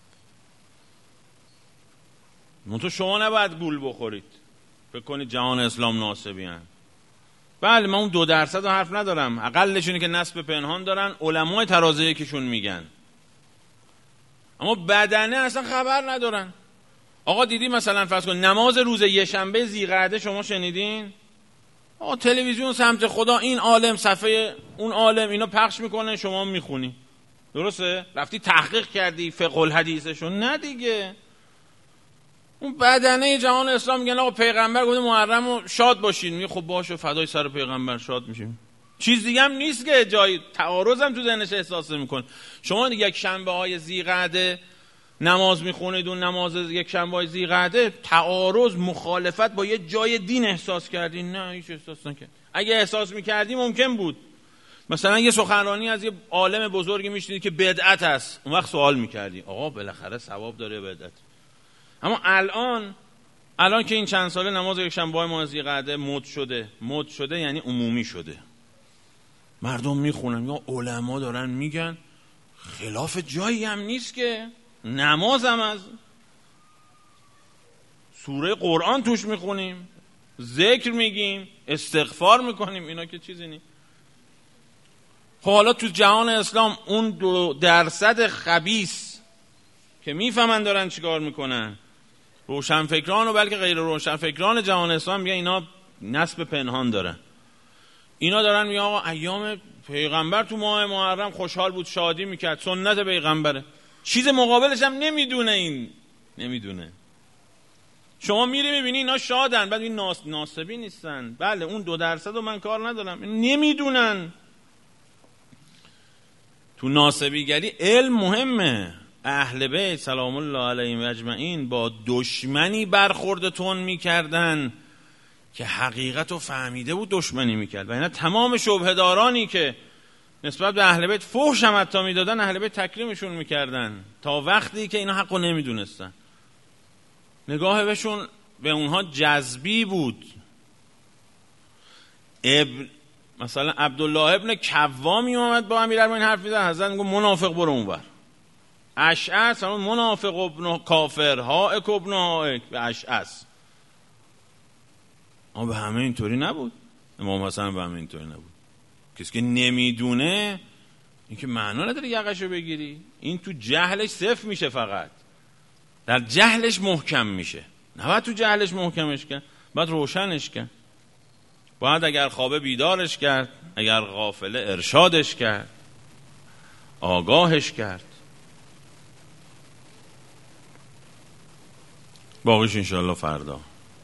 Speaker 1: منتها شما نباید گول بخورید فکر کنید جهان اسلام ناصبی هن. بله من اون دو درصد حرف ندارم، اقلشونه که نسب پنهان دارن، علمای ترازه کشون میگن، اما بدنه اصلا خبر ندارن. آقا دیدی مثلا فرض کن نماز روز یه شنبه ذی‌قعده شما شنیدین؟ آه تلویزیون سمت خدا، این عالم صفحه اون عالم اینا پخش میکنه، شما میخونی. درسته؟ رفتی تحقیق کردی فقه الحدیثشو؟ نه دیگه. اون بدنه جهان اسلام میگن آقا پیغمبر گفته محرم و شاد باشین، میگه خب باشه فدای سر پیغمبر شاد میشیم. چیز دیگه هم نیست که جای تعارض هم تو ذهنش احساس میکنه. شما دیگه یک شنبه های ذی‌قعده نماز میخونید، اون نماز یک شنبه های ذی‌قعده تعارض مخالفت با یه جای دین احساس کردین؟ نه هیچ احساس نکرد. اگه احساس میکردی ممکن بود مثلا یه سخنرانی از یه عالم بزرگی میشنید که بدعت است، اون وقت سوال میکردی آقا بالاخره ثواب داره بدعت. اما الان الان که این چند ساله نماز یک شنبه های ماه ذی‌قعده مد شده، مد شده یعنی عمومی شده، مردم میخونن یا علما دارن میگن، خلاف جایی هم نیست که. نماز هم از سوره قرآن توش میخونیم، ذکر میگیم، استغفار میکنیم، اینا که چیزی نیست. خب حالا تو جهان اسلام اون دو درصد خبیث که میفهمن دارن چیکار میکنن، روشنفکران و بلکه غیر روشنفکران جهان اسلام، میگن اینا نسب پنهان دارن. اینا دارن میگن آقا ایام پیغمبر تو ماه محرم خوشحال بود، شادی میکرد، سنت پیغمبره. چیز مقابلش هم نمیدونه، این نمیدونه. شما میری میبینی اینا شادن، بعد این ناس... ناسبی نیستن. بله اون دو درصد رو من کار ندارم، نمیدونن. تو ناسبیگری علم مهمه. اهل بیت سلام الله علیهم اجمعین با دشمنی برخورد تون میکردن که حقیقت رو فهمیده بود دشمنی میکرد، و اینا تمام شبهدارانی که نسبت به اهل بیت فحش هم حتی میدادن، اهل بیت تکریمشون میکردن تا وقتی که اینا حق رو نمیدونستن. نگاه بهشون به اونها جذبی بود. ابن مثلا عبدالله ابن کوامی اومد با امیرالمومنین حرف میزد، حضرت میگه منافق برو اونور. اشعث همون منافق ابن کافر، هائک ابن هائک به اشعث. اما به همه اینطوری نبود. امام حسن به همه اینطوری نبود. کسی که نمیدونه این که معنا نداره یقشو بگیری. این تو جهلش صفر میشه، فقط در جهلش محکم میشه. نه باید تو جهلش محکمش کرد، باید روشنش کرد. باید اگر خوابه بیدارش کرد، اگر غافله ارشادش کرد، آگاهش کرد. باقیش انشاءالله فردا.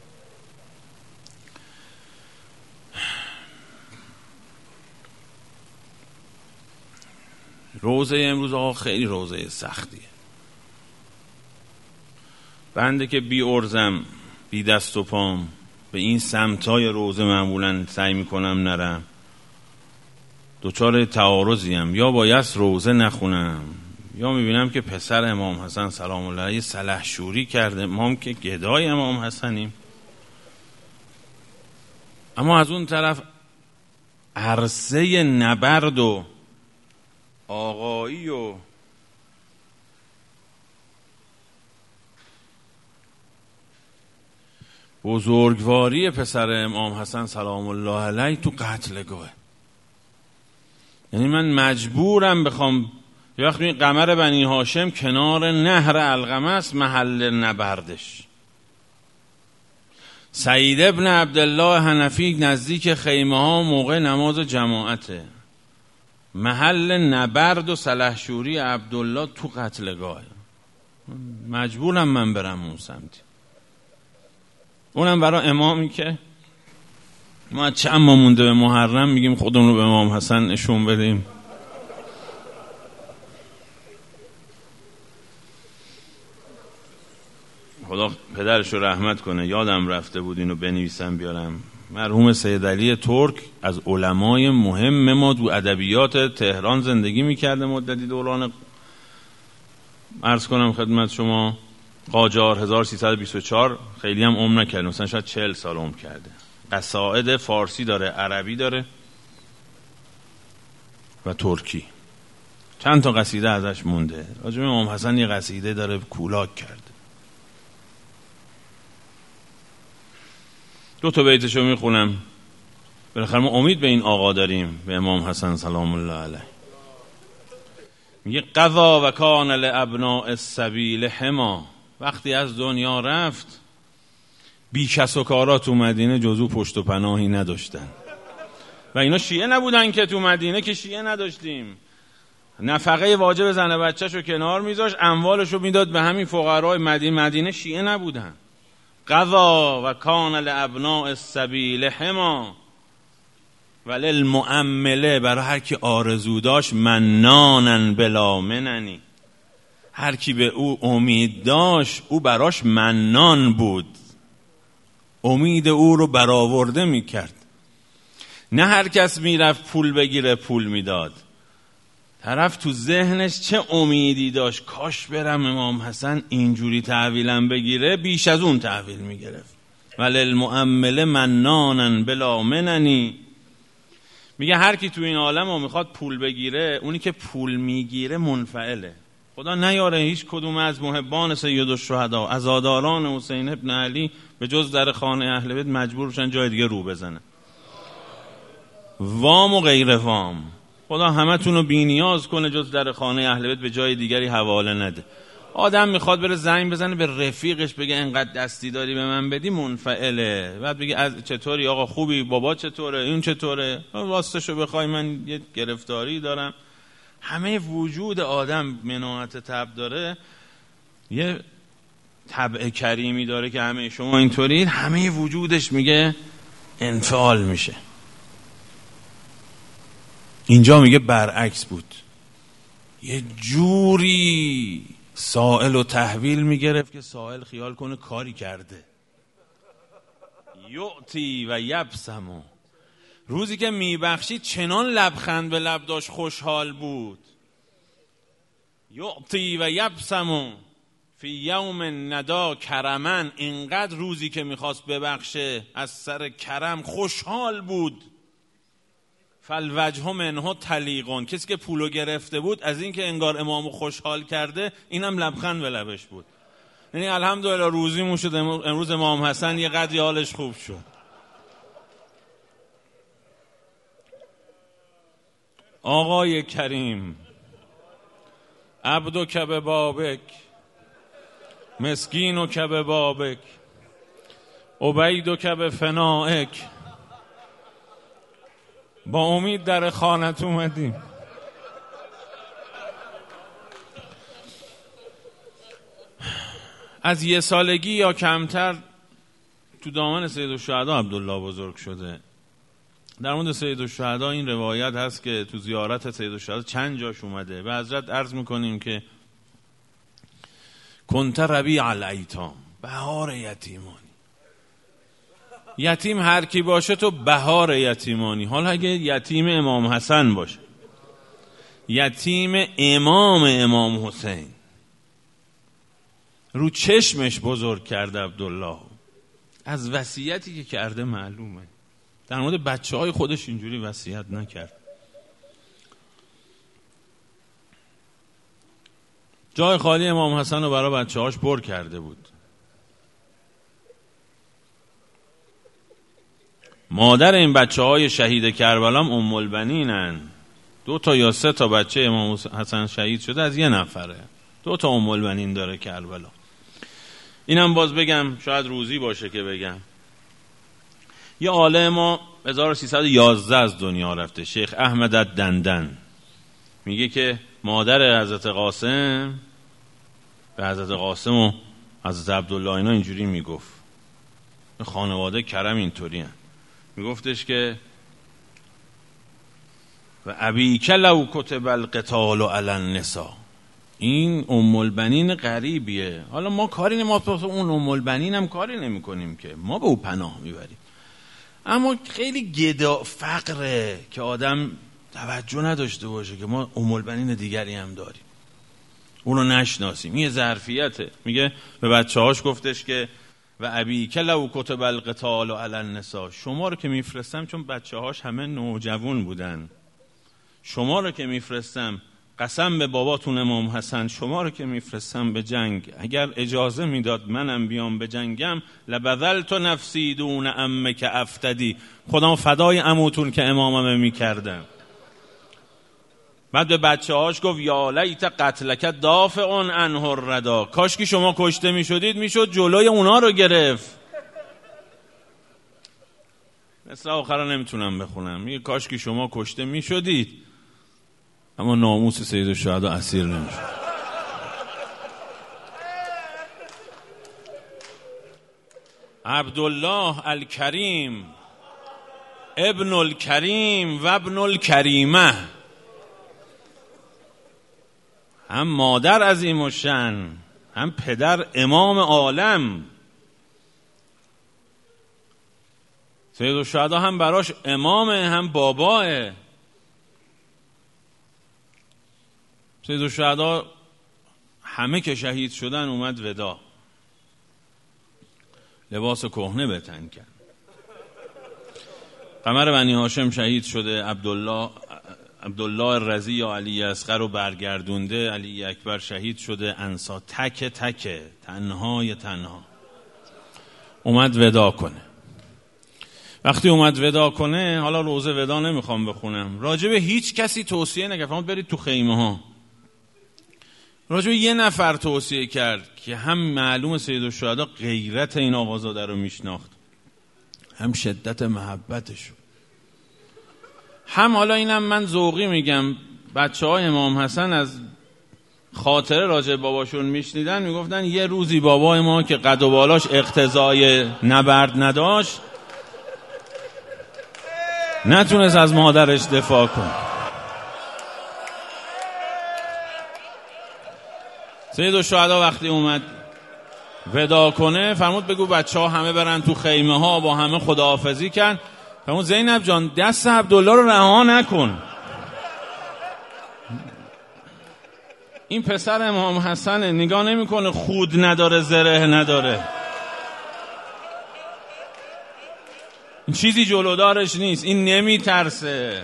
Speaker 1: روزه امروز آقا خیلی روزه سختیه. بنده که بی ارزم، بی دست و پام به این سمتای روزه معمولا سعی میکنم نرم، دوچار تعارضیم. یا باید روزه نخونم، یا میبینم که پسر امام حسن سلام الله علیه سلحشوری کرده، ما هم که گدای امام حسنیم. اما از اون طرف عرصه نبرد و آقایی و بزرگواری پسر امام حسن سلام الله علیه تو قتلگاه. یعنی من مجبورم بخوام، یه وقت این قمر بنی هاشم کنار نهر علقمه است محل نبردش. سعید ابن عبدالله حنفی نزدیک خیمه ها موقع نماز جماعته. محل نبرد و سلحشوری عبدالله تو قتلگاه. مجبورم من برم اون سمتی. اونم برای امامی که ما چند ما مونده به محرم میگیم خودمون رو به امام حسن نشون بدیم. خدا پدرش رو رحمت کنه، یادم رفته بود اینو بنویسم بیارم. مرحوم سید علی ترک از علمای مهم ما تو ادبیات تهران زندگی میکرده مدتی، دوران عرض کنم خدمت شما قاجار هزار و سیصد و بیست و چهار، خیلی هم عمر نکرده، مثلا شاید چهل سال عمر کرده. قصائد فارسی داره، عربی داره و ترکی. چند تا قصیده ازش مونده. راجع به امام حسن یه قصیده داره کولاک کرده. دو تا بیتشو میخونم. بالاخره ما امید به این آقا داریم، به امام حسن سلام الله علیه. میگه قضا و کان لابناء السبیل حما. وقتی از دنیا رفت بی کس و کارا تو مدینه جزو پشت و پناهی نداشتن و اینا شیعه نبودن که تو مدینه که شیعه نداشتیم. نفقه واجب زن و بچه‌شو کنار میذاشت، اموالشو میداد به همین فقرای مدینه. مدینه شیعه نبودن. قضا و کان لابناء السبیل حما وللمؤمله، برای هر کی آرزو داشت منانن بلا مننی، هر کی به او امید داشت او براش منان بود، امید او رو برآورده میکرد. نه هر کس میرفت پول بگیره پول میداد، طرف تو ذهنش چه امیدی داشت، کاش برم امام حسن اینجوری تحویلم بگیره، بیش از اون تحویل میگرفت. وللمؤمله منانن بلا مننی، میگه هر کی تو این عالم رو میخواد پول بگیره، اونی که پول میگیره منفعله. خدا نیاره هیچ کدوم از محبان سید الشهدا، عزاداران حسین ابن علی به جز در خانه اهل بیت مجبور بشن جای دیگه رو بزنه، وام و غیر وام. خدا همه تونو بی نیاز کنه جز در خانه اهل بیت به جای دیگری حواله نده. آدم میخواد بره زنگ بزنه به رفیقش بگه انقدر دستی داری به من بدی، منفعله. بعد بگه از چطوری آقا، خوبی؟ بابا چطوره؟ این چطوره؟ راستشو بخوای من یه گرفتاری دارم. همه وجود آدم مناعت طبع داره، یه طبع کریمی داره که همه شما اینطورید، همه وجودش میگه انفعال میشه. اینجا میگه برعکس بود، یه جوری سائل و تحویل میگرفت که سائل خیال کنه کاری کرده. یعطی و یبسمو، روزی که میبخشید چنان لبخند به لب داشت، خوشحال بود. یعطی و یبسمو فی یوم ندا کرمن، اینقدر روزی که میخواست ببخشه از سر کرم خوشحال بود. فالوجه منه تلیقون، کسی که پولو گرفته بود از این که انگار امامو خوشحال کرده، اینم لبخند به لبش بود. یعنی الحمدلله روزیمون شد، امروز امام حسن یه قدری حالش خوب شد. آقای کریم، عبدو که به بابک، مسکینو که به بابک، عبیدو که به فنائک، با امید در خانت اومدیم. از یه سالگی یا کمتر تو دامن سید الشهدا عبدالله بزرگ شده. در مورد سید الشهدا این روایت هست که تو زیارت سید الشهدا چند جاش اومده. به حضرت عرض میکنیم که کنت ربیع الایتام، بهار یتیمانی. یتیم هر کی باشه تو بهار یتیمانی. حالا اگه یتیم امام حسن باشه، یتیم امام امام حسین، رو چشمش بزرگ کرده عبدالله، از وصیتی که کرده معلومه. در مورد بچه های خودش اینجوری وصیت نکرد. جای خالی امام حسن رو برای بچه هاش پر کرده بود. مادر این بچه های شهید کربلا ام البنینن. دو تا یا سه تا بچه امام حسن شهید شده از یه نفره. دو تا ام البنین داره کربلا. اینم باز بگم، شاید روزی باشه که بگم. یه عالم ما هزار و سیصد و یازده از دنیا رفته، شیخ احمد الدندن، میگه که مادر حضرت قاسم به حضرت قاسم و حضرت عبدالله اینا اینجوری میگفت. خانواده کرم اینطوری هن. میگفتش که و ابیک لو کتب القتال علی النساء، این ام البنین غریبیه. حالا ما کاری نمی ما اون ام البنین هم کاری نمی کنیم که ما به او پناه میبریم، اما خیلی گدا فقره که آدم توجه نداشته باشه که ما ام البنین دیگری هم داریم، اونو نشناسیم. این ظرفیته. میگه به بچه هاش گفتش که و ابیک لو کتب القتال علی النساء، شما رو که میفرستم، چون بچه هاش همه نوجوان بودن، شما رو که میفرستم، قسم به باباتون امام حسن، شما رو که میفرستم به جنگ، اگر اجازه میداد منم بیام به جنگم، لبذلت نفسی دون عمک افتدی، خدا فدای عموتون که اماممه میکردم. بعد به بچه هاش گفت یا لیت قتلک دافع عنه الردا، کاش که شما کشته میشدید میشد جلوی اونا رو گرفت. مثل آخر نمیتونم بخونم. یه کاش که شما کشته میشدید اما ناموس سید الشهدا اسیر نمیشد. عبدالله الکریم ابن الکریم و ابن الکریمه، هم مادر عظیم الشأن هم پدر امام عالم. سید الشهدا هم براش امامه هم باباه. سید الشهدا همه که شهید شدن اومد ودا، لباس کهنه به تن کرد. قمر بنی هاشم شهید شده، عبدالله عبدالله رضی یا علی اصغر رو برگردونده، علی اکبر شهید شده، انصار تک تک تنهای تنها اومد ودا کنه. وقتی اومد ودا کنه، حالا روزه ودا نمیخوام بخونم، راجب هیچ کسی توصیه نکرد، فقط برید تو خیمه ها. راجب یه نفر توصیه کرد که هم معلوم سید الشهدا غیرت این آقازاده رو میشناخت، هم شدت محبتشو، هم حالا اینم من ذوقی میگم، بچه های امام حسن از خاطره راجع باباشون میشنیدن، میگفتن یه روزی بابای ما که قد و بالاش اقتضای نبرد نداشت نتونست از مادرش دفاع کنه. سید الشهدا وقتی اومد ودا کنه فرمود بگو بچه ها همه برن تو خیمه ها، با همه خداحافظی کن. فرمود زینب جان دست عبدالله رو رها نکن، این پسر امام حسن، نگاه نمی کنه خود نداره زره نداره، این چیزی جلودارش نیست، این نمی ترسه.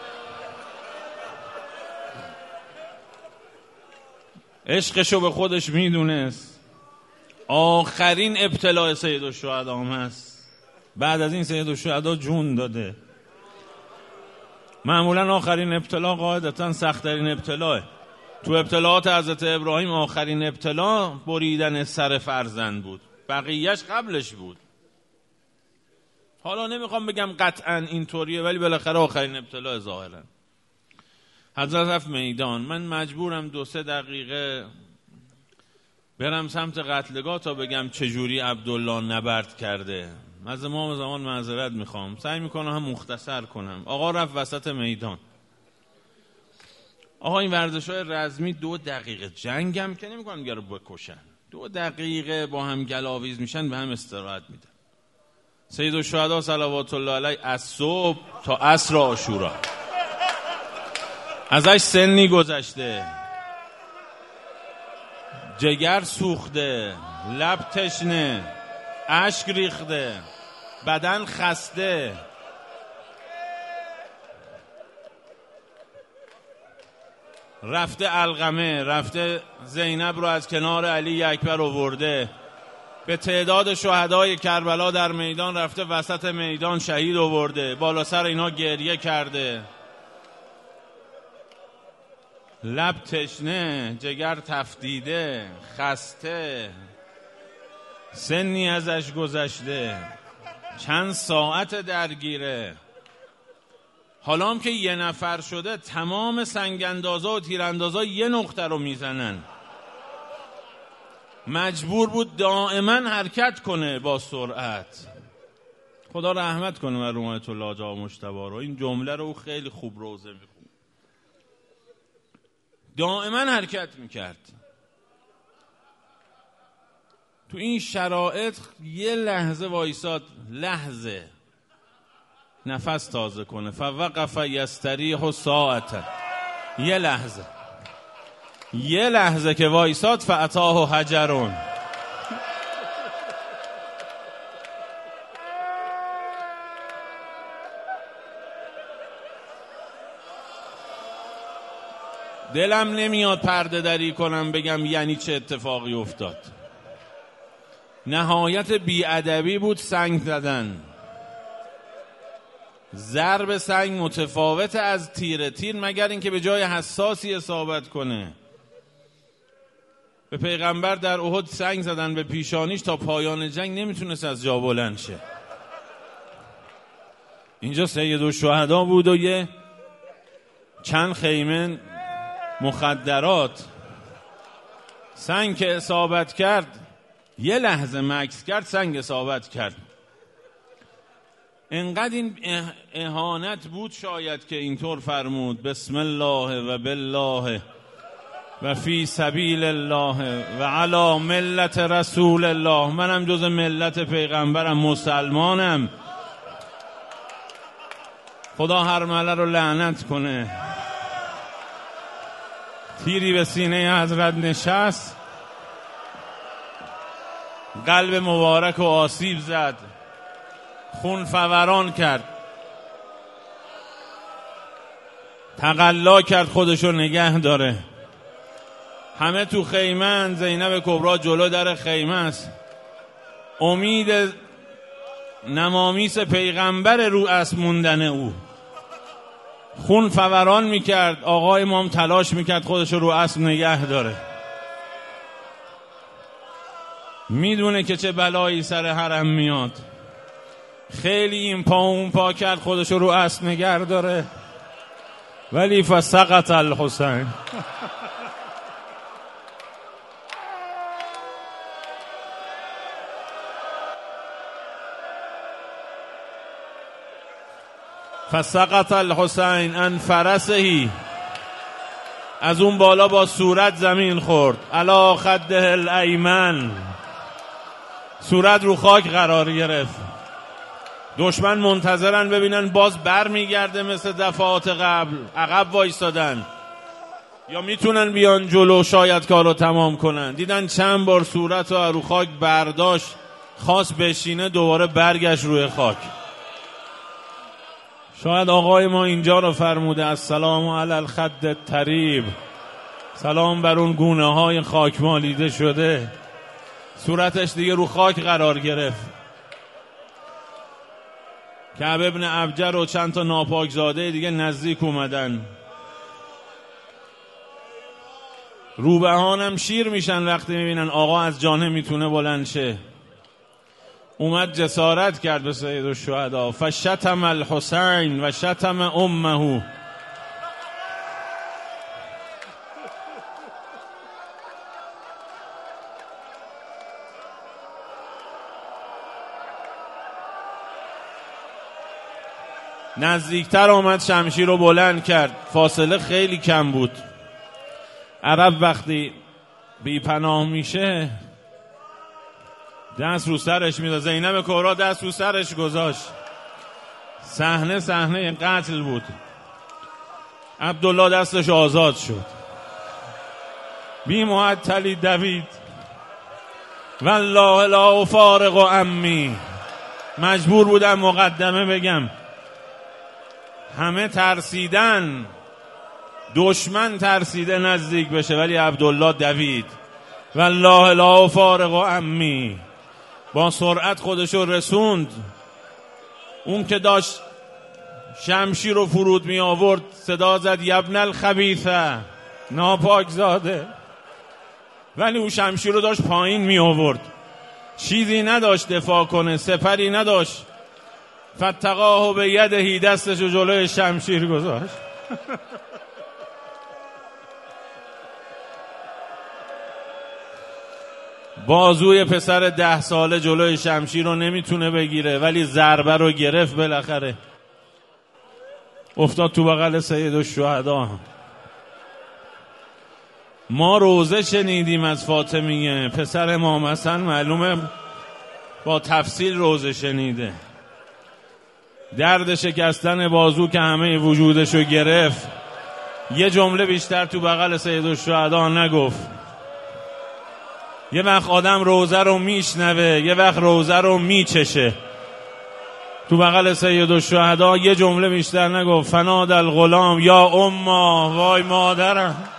Speaker 1: عشقشو به خودش میدونست. آخرین ابتلاء سید الشهدا هم هست. بعد از این سید الشهدا جون داده. معمولا آخرین ابتلا قاعدتا سخت‌ترین ابتلاه. تو ابتلاات حضرت ابراهیم آخرین ابتلا بریدن سر فرزند بود، بقیهش قبلش بود. حالا نمیخوام بگم قطعا اینطوریه، ولی بالاخره آخرین ابتلا ظاهرا. حضرت رفت میدان. من مجبورم دو سه دقیقه برم سمت قتلگاه تا بگم چجوری عبدالله نبرد کرده. از امام زمان معذرت میخوام، سعی میکنم هم مختصر کنم. آقا رفت وسط میدان. آقا این ورزش‌های رزمی دو دقیقه جنگ هم که نمیکنن دیگه رو بکشن، دو دقیقه با هم گلاویز میشن، به هم استراحت میدن. سید الشهدا صلوات الله علیه از صبح تا عصر عاشورا ازش سنی گذشته، جگر سوخته، لب تشنه، اشک ریخته، بدن خسته. رفته علقمه، رفته زینب رو از کنار علی اکبر آورده، به تعداد شهدای کربلا در میدان رفته وسط میدان شهید آورده، بالا سر اینا گریه کرده، لب تشنه، جگر تفدیده، خسته، سنی ازش گذشته، چند ساعت درگیره. حالا هم که یه نفر شده تمام سنگاندازا و تیراندازا یه نقطه رو میزنن، مجبور بود دائما حرکت کنه با سرعت. خدا رحمت کنه مرحوم آیت الله جا مجتبی رو. این جمله رو خیلی خوب روزه میخون. دائما حرکت میکرد. تو این شرایط یه لحظه وایساد، لحظه نفس تازه کنه. فوقف یستریح ساعتا، یه لحظه یه لحظه که وایساد فاتاه حجرون. دلم نمیاد پرده دری کنم بگم یعنی چه اتفاقی افتاد. نهایت بیادبی بود سنگ زدن. ضرب سنگ متفاوت از تیر. تیر مگر اینکه به جای حساسی اصابت کنه. به پیغمبر در احد سنگ زدن به پیشانیش، تا پایان جنگ نمیتونست از جا بلند شه. اینجا سید الشهدا بود و یه چند خیمه مخدرات. سنگ که اصابت کرد یه لحظه مکث کرد، سنگ اصابت کرد. انقدر این اهانت بود شاید که اینطور فرمود بسم الله و بالله و فی سبیل الله و علی ملت رسول الله. منم جز ملت پیغمبرم، مسلمانم. خدا هر مله رو لعنت کنه. تیری به سینه حضرت نشست، قلب مبارک و آسیب زد، خون فوران کرد، تقلا کرد خودشو نگه داره. همه تو خیمه، زینب کبرا جلو در خیمه است. امید نمامیس پیغمبر رو اسب موندن او. خون فوران میکرد، آقای امام تلاش میکرد خودشو رو اسب نگه داره. میدونه که چه بلایی سر حرم میاد. خیلی این پا اون پا کرد خودشو رو اسب نگه داره، ولی فسقط الحسین. فسقط الحسین ان فرسهی. از اون بالا با صورت زمین خورد. علی خده الایمن. صورت رو خاک قرار گرفت. دشمن منتظرن ببینن باز بر میگرده مثل دفعات قبل، عقب وایستادن یا میتونن بیان جلو شاید کارو تمام کنن. دیدن چند بار صورت رو رو خاک برداشت، خواست بشینه، دوباره برگشت روی خاک. شاید آقای ما اینجا رو فرموده السلام علی الخد الطریب. سلام بر اون گونه های خاک مالیده شده. صورتش دیگه رو خاک قرار گرفت. کعب ابن ابجر و چند تا ناپاکزاده دیگه نزدیک اومدن. روبهانم شیر میشن وقتی میبینن آقا از جا نمیتونه بلند شه. اومد جسارت کرد به سید الشهدا. فشتم الحسین و شتم امه. نزدیکتر آمد، شمشیر رو بلند کرد. فاصله خیلی کم بود. عرب وقتی بی پناه میشه دست رو سرش میداد. زینب کبرا دست رو سرش گذاشت. صحنه صحنه قتل بود. عبدالله دستش آزاد شد. بی معطلی دوید. والله لا افارق عمی. مجبور بودم مقدمه بگم. همه ترسیدن، دشمن ترسیده نزدیک بشه، ولی عبدالله دوید. والله لا افارق عمی. با سرعت خودشو رسوند. اون که داشت شمشیر رو فرود می آورد صدا زد یبن الخبیثه، ناپاک زاده. ولی اون شمشیر رو داشت پایین می آورد، چیزی نداشت دفاع کنه، سپری نداشت. فتقاه به یدهی، دستشو جلوی شمشیر گذاشت. بازوی پسر ده ساله جلوی شمشیر رو نمیتونه بگیره، ولی ضربه رو گرفت بالاخره. افتاد تو بغل سید الشهدا. ما روزه شنیدیم از فاطمیه، پسر امام حسن معلومه با تفصیل روزه شنیده. درد شکستن بازو که همه وجودشو گرفت، یه جمله بیشتر تو بغل سید الشهدا نگفت. یه وقت آدم روزه رو میشنوه، یه وقت روزه رو میچشه. تو بغل سید الشهدا یه جمله بیشتر نگفت. فناد الغلام یا اما، وای مادرم.